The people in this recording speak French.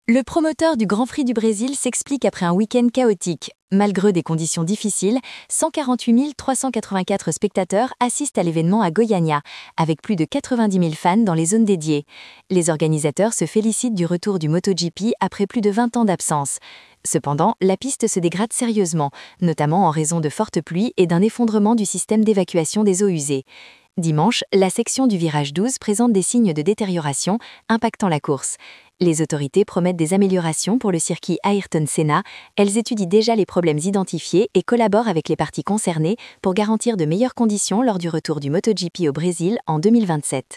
Le promoteur du Grand Prix du Brésil s'explique après un week-end chaotique. Malgré des conditions difficiles, 148 384 spectateurs assistent à l'événement à Goiânia, avec plus de 90 000 fans dans les zones dédiées. Les organisateurs se félicitent du retour du MotoGP après plus de 20 ans d'absence. Cependant, la piste se dégrade sérieusement, notamment en raison de fortes pluies et d'un effondrement du système d'évacuation des eaux usées. Dimanche, la section du virage 12 présente des signes de détérioration, impactant la course. Les autorités promettent des améliorations pour le circuit Ayrton Senna. Elles étudient déjà les problèmes identifiés et collaborent avec les parties concernées pour garantir de meilleures conditions lors du retour du MotoGP au Brésil en 2027.